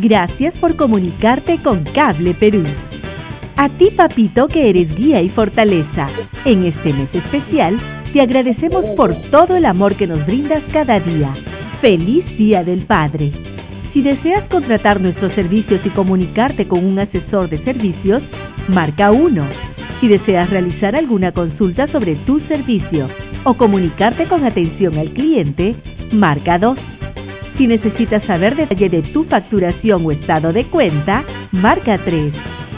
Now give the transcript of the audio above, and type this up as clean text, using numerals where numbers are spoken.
Gracias por comunicarte con Cable Perú. A ti, papito, que eres guía y fortaleza. En este mes especial, te agradecemos por todo el amor que nos brindas cada día. ¡Feliz Día del Padre! Si deseas contratar nuestros servicios y comunicarte con un asesor de servicios, marca 1. Si deseas realizar alguna consulta sobre tu servicio o comunicarte con atención al cliente, marca 2. Si necesitas saber detalle de tu facturación o estado de cuenta, marca 3.